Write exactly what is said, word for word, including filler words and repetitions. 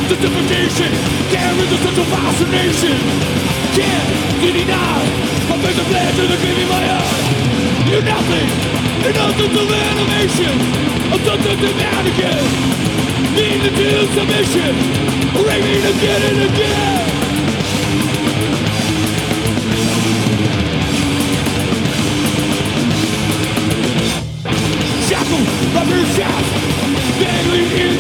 The suffocation carries a sense of fascination. Can't deny my face of flesh and the gleam in my eye. You're nothing, you're nothing to animation. I'm something to mannequin. Need to do submission. Raving again and again. Shackled by your shaft, dangling in